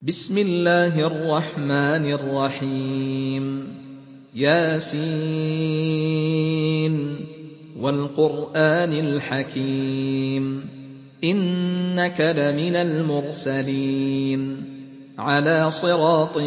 بسم الله الرحمن الرحيم ياسين والقرآن الحكيم إنك لمن المرسلين على صراط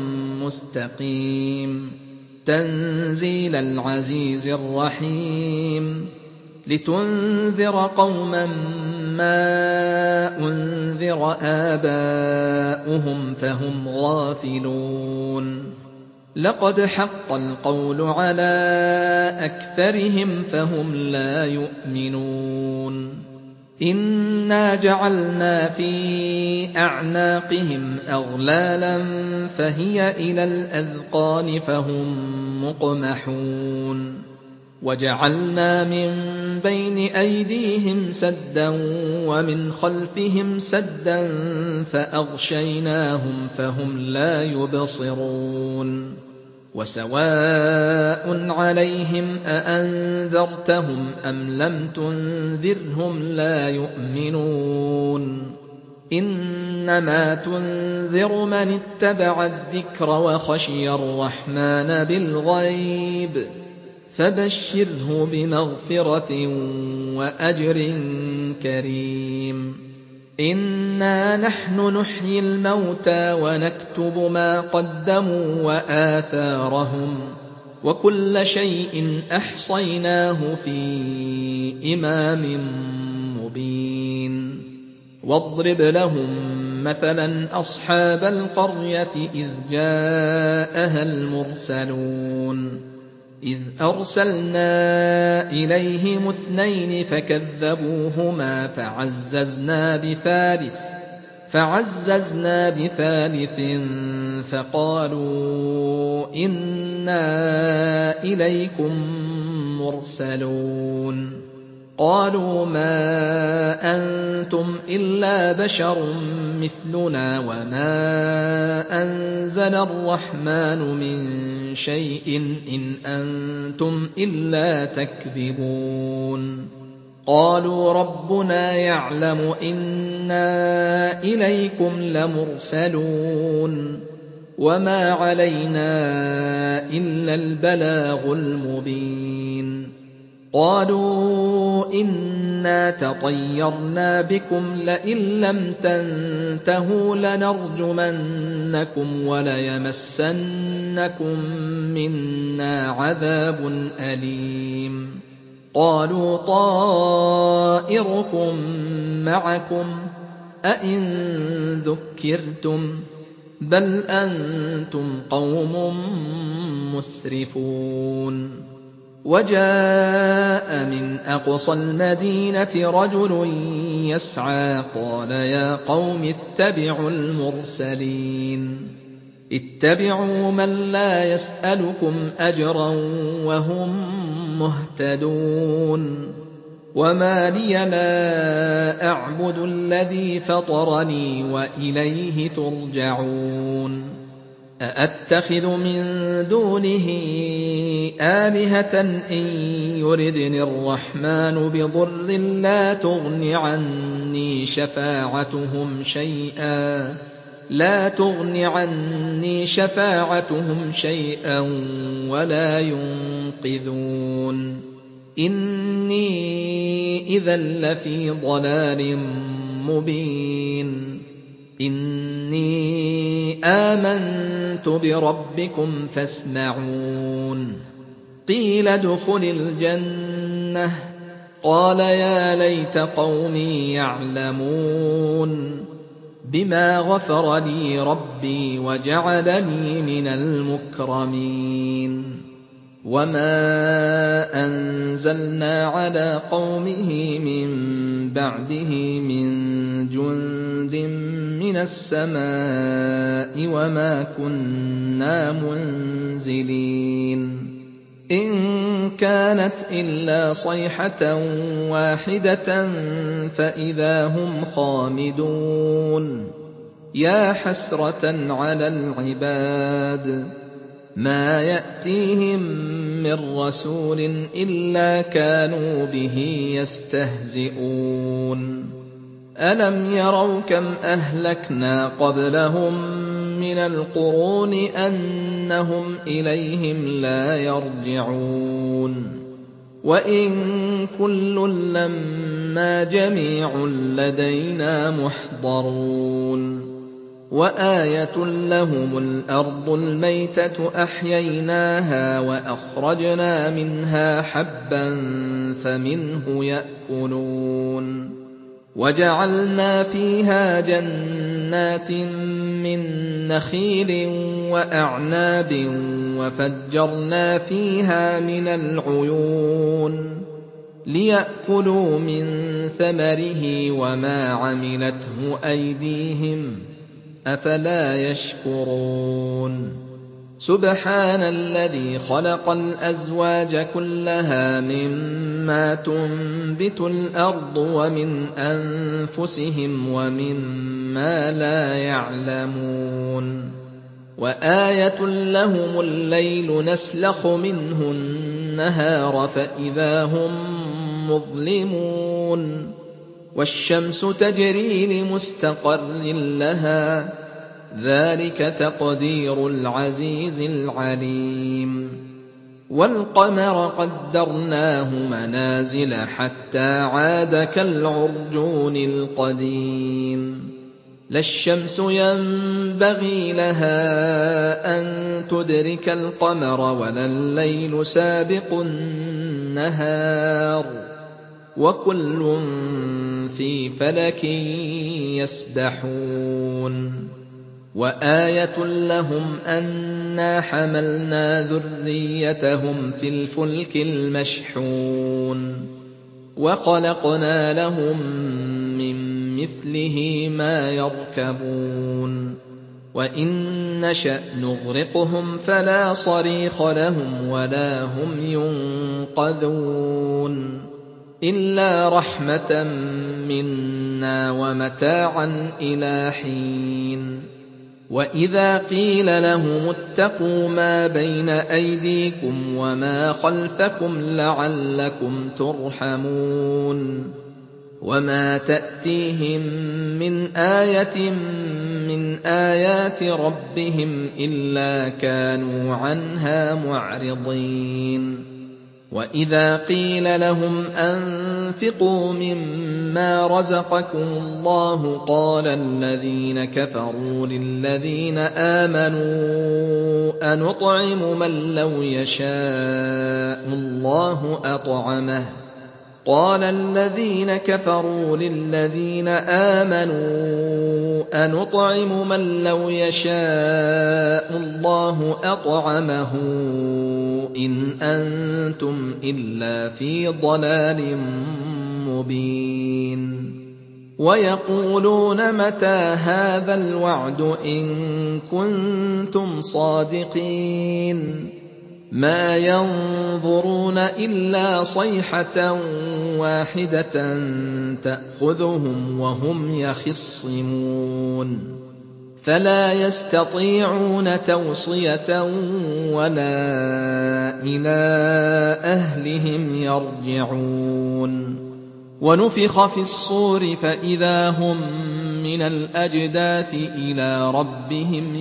مستقيم تنزيل العزيز الرحيم لتنذر قوما ما أنذر آباؤهم فهم غافلون لقد حق القول على أكثرهم فهم لا يؤمنون إنا جعلنا في أعناقهم أغلالا فهي إلى الأذقان فهم مقمحون وجعلنا من بين أيديهم سدا ومن خلفهم سدا فأغشيناهم فهم لا يبصرون وسواء عليهم أأنذرتهم أم لم تنذرهم لا يؤمنون إنما تنذر من اتبع الذكر وخشي الرحمن بالغيب فبشره بمغفرة وأجر كريم إنا نحن نحيي الموتى ونكتب ما قدموا وآثارهم وكل شيء أحصيناه في إمام مبين واضرب لهم مثلا أصحاب القرية إذ جاءها المرسلون إذ أرسلنا إليهم اثنين فكذبوهما فعززنا بثالث فقالوا إنا إليكم مرسلون قالوا ما أنتم إلا بشر مثلنا وما أنزل الرحمن من شيء إن أنتم إلا تكذبون قالوا ربنا يعلم إنا إليكم لمرسلون وما علينا إلا البلاغ المبين قالوا إنا تطيرنا بكم لئن لم تنتهوا لنرجمنكم وليمسنكم منا عذاب أليم قالوا طائركم معكم أئن ذكرتم بل أنتم قوم مسرفون وجاء من أقصى المدينة رجل يسعى قال يا قوم اتبعوا المرسلين اتبعوا من لا يسألكم أجرا وهم مهتدون وما لي لا أعبد الذي فطرني وإليه ترجعون أأتخذ من دونه آلهة إن يردني الرحمن بضر لا تغن عني شفاعتهم شيئا ولا ينقذون إني إذا لفي ضلال مبين إني آمنت بربكم فاسمعون قيل ادخل الجنة قال يا ليت قومي يعلمون بما غفر لي ربي وجعلني من المكرمين وما أنزلنا على قومه من بعده من جند من السماء وما كنا منزلين إن كانت إلا صيحة واحدة فإذا هم خامدون يا حسرة على العباد ما يأتيهم من رسول إلا كانوا به يستهزئون أَلَمْ يَرَوْا كَمْ أَهْلَكْنَا قَبْلَهُم مِّنَ الْقُرُونِ أَنَّهُمْ إِلَيْهِمْ لَا يَرْجِعُونَ وَإِن كُلٌّ لَّمَّا جَمِيعٌ لَّدَيْنَا مُحْضَرُونَ وَآيَةٌ لَّهُمُ الْأَرْضُ الْمَيْتَةُ أَحْيَيْنَاهَا وَأَخْرَجْنَا مِنْهَا حَبًّا فَمِنْهُ يَأْكُلُونَ وَجَعَلْنَا فِيهَا جَنَّاتٍ مِّن نَّخِيلٍ وَأَعْنَابٍ وَفَجَّرْنَا فِيهَا مِنَ الْعُيُونِ لِيَأْكُلُوا مِن ثَمَرِهِ وَمَا عَمِلَتْهُ أَيْدِيهِمْ ۖ أَفَلَا يَشْكُرُونَ سُبْحَانَ الَّذِي خَلَقَ الْأَزْوَاجَ كُلَّهَا مِمَّا تُنبِتُ الْأَرْضُ وَمِنْ أَنفُسِهِمْ وَمِمَّا لَا يَعْلَمُونَ وَآيَةٌ لَّهُمُ اللَّيْلُ نَسْلَخُ مِنْهُ النَّهَارَ فَإِذَا هُم مُّظْلِمُونَ وَالشَّمْسُ تَجْرِي لِمُسْتَقَرٍّ لَّهَا ۚ ذَٰلِكَ تَقْدِيرُ الْعَزِيزِ الْعَلِيمِ وَالْقَمَرَ قَدَّرْنَاهُ مَنَازِلَ حَتَّىٰ عَادَ كَالْعُرْجُونِ الْقَدِيمِ لَا الشَّمْسُ يَنبَغِي لَهَا أَن تُدْرِكَ الْقَمَرَ وَلَا اللَّيْلُ سَابِقُ النَّهَارِ ۚ وَكُلٌّ فِي فَلَكٍ يَسْبَحُونَ وَآيَةٌ لَّهُمْ أَنَّا حَمَلْنَا ذُرِّيَّتَهُمْ فِي الْفُلْكِ الْمَشْحُونِ وَخَلَقْنَا لَهُم مِّن مِّثْلِهِ مَا يَرْكَبُونَ وَإِن نَّشَأْ نُغْرِقْهُمْ فَلَا صَرِيخَ لَهُمْ وَلَا هُمْ يُنقَذُونَ إِلَّا رَحْمَةً مِّنَّا وَمَتَاعًا إِلَىٰ حِينٍ وَإِذَا قِيلَ لَهُمُ اتَّقُوا مَا بَيْنَ أَيْدِيكُمْ وَمَا خَلْفَكُمْ لَعَلَّكُمْ تُرْحَمُونَ وَمَا تَأْتِيهِم مِّنْ آيَةٍ مِّنْ آيَاتِ رَبِّهِمْ إِلَّا كَانُوا عَنْهَا مُعْرِضِينَ وَإِذَا قِيلَ لَهُمْ أَنفِقُوا مِمَّا رَزَقَكُمُ اللَّهُ قَالَ الَّذِينَ كَفَرُوا لِلَّذِينَ آمَنُوا أَنُطْعِمُ مَن لَّوْ يَشَاءُ اللَّهُ أَطْعَمَهُ إِنْ أَنتُمْ إِلَّا فِي ضَلَالٍ مُّبِينٍ وَيَقُولُونَ مَتَىٰ هَٰذَا الْوَعْدُ إِن كُنتُمْ صَادِقِينَ مَا يَنظُرُونَ إِلَّا صَيْحَةً وَاحِدَةً تَأْخُذُهُمْ وَهُمْ يَخِصِّمُونَ فَلَا يَسْتَطِيعُونَ تَوْصِيَةً وَلَا إِلَىٰ أَهْلِهِمْ يَرْجِعُونَ وَنُفِخَ فِي الصُّورِ فَإِذَا هُم مِّنَ الْأَجْدَاثِ إِلَىٰ رَبِّهِمْ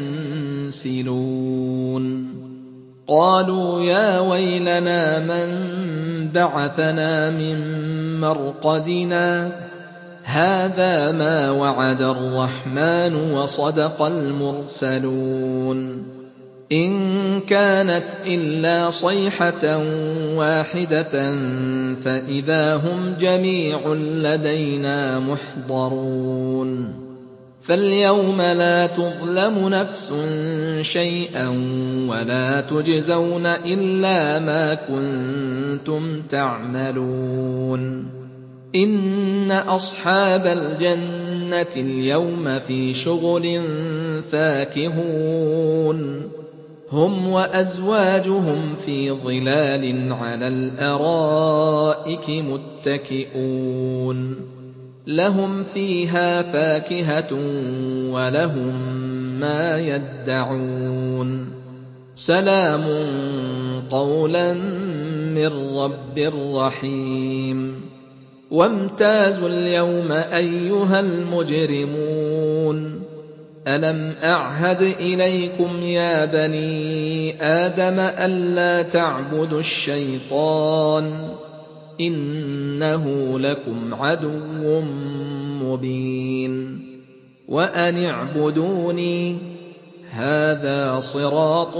يَنسِلُونَ قَالُوا يَا وَيْلَنَا مَن بَعَثَنَا مِن مَّرْقَدِنَا هَٰذَا مَا وَعَدَ الرَّحْمَٰنُ وَصَدَقَ الْمُرْسَلُونَ إِن كَانَتْ إِلَّا صَيْحَةً وَاحِدَةً فَإِذَا هُمْ جَمِيعٌ لَّدَيْنَا مُحْضَرُونَ فَالْيَوْمَ لَا تُظْلَمُ نَفْسٌ شَيْئًا وَلَا تُجْزَوْنَ إِلَّا مَا كُنتُمْ تَعْمَلُونَ إِنَّ أَصْحَابَ الْجَنَّةِ الْيَوْمَ فِي شُغُلٍ فَاكِهُونَ هُمْ وَأَزْوَاجُهُمْ فِي ظِلَالٍ عَلَى الْأَرَائِكِ مُتَّكِئُونَ لَهُمْ فِيهَا فَاكِهَةٌ وَلَهُم مَّا يَدَّعُونَ سَلَامٌ قَوْلًا مِّن رَّبٍّ رَّحِيمٍ وامتازوا اليوم أيها المجرمون ألم أعهد إليكم يا بني آدم ألا تعبدوا الشيطان إنه لكم عدو مبين وأن اعبدوني هذا صراط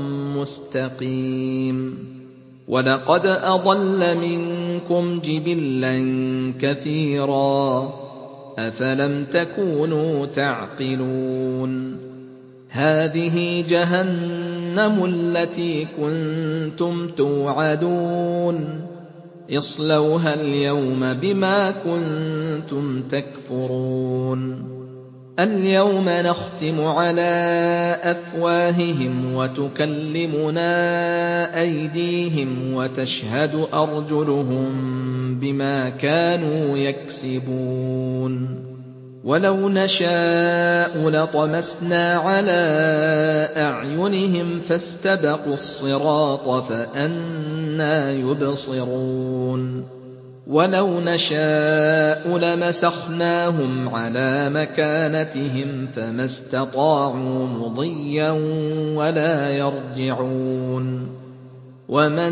مستقيم ولقد أضل منكم جبلا كثيرا أفلم تكونوا تعقلون هذه جهنم التي كنتم توعدون اصلوها اليوم بما كنتم تكفرون اليوم نختم على أفواههم وتكلمنا أيديهم وتشهد أرجلهم بما كانوا يكسبون ولو نشاء لطمسنا على أعينهم فاستبقوا الصراط فأنى يبصرون ولو نشاء لمسخناهم على مكانتهم فما استطاعوا مضيا ولا يرجعون ومن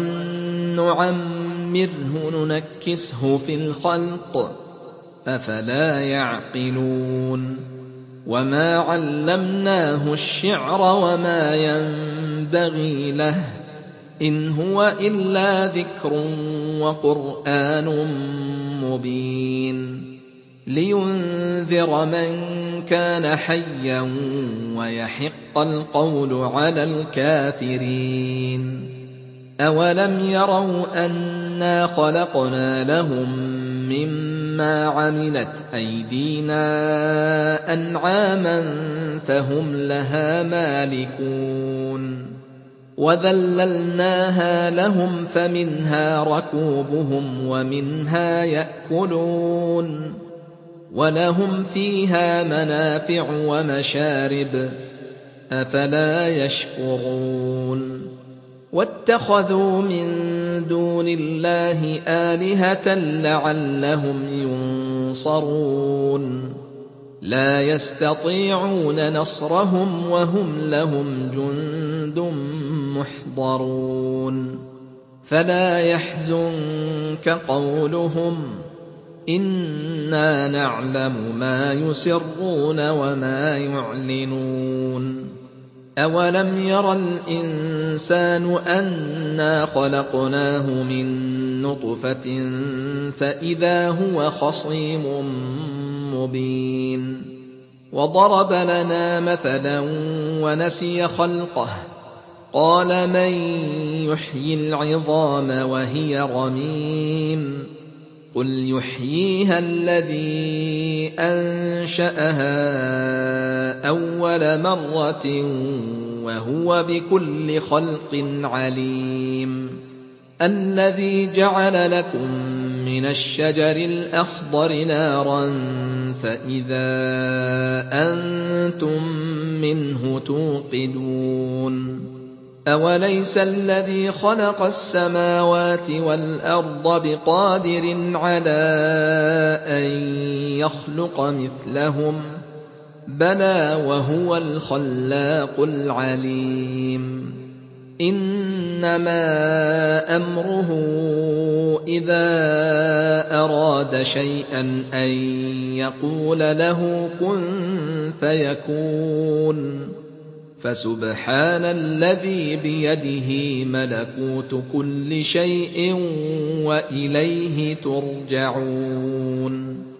نعمره ننكسه في الخلق أفلا يعقلون وما علمناه الشعر وما ينبغي له إن هو إلا ذكر وقرآن مبين لينذر من كان حيا ويحق القول على الكافرين أولم يروا أنا خلقنا لهم مما عملت أيدينا أنعاما فهم لها مالكون وذللناها لهم فمنها ركوبهم ومنها يأكلون ولهم فيها منافع ومشارب أفلا يشكرون واتخذوا من دون الله آلهة لعلهم ينصرون لا يستطيعون نصرهم وهم لهم جند محضرون فلا يحزنك قولهم إنا نعلم ما يسرون وما يعلنون أولم ير الإنسان أنا خلقناه من نطفة فإذا هو خصيم مبين وضرب لنا مثلا ونسي خلقه قال من يحيي العظام وهي رميم قل يحييها الذي أنشأها أول مرة وهو بكل خلق عليم الذي جعل لكم من الشجر الأخضر نارا فإذا أنتم منه توقدون أوليس الذي خلق السماوات والأرض بقادر على أن يخلق مثلهم بلى وهو الخلاق العليم إنما أمره إذا أراد شيئا أن يقول له كن فيكون فسبحان الذي بيده ملكوت كل شيء وإليه ترجعون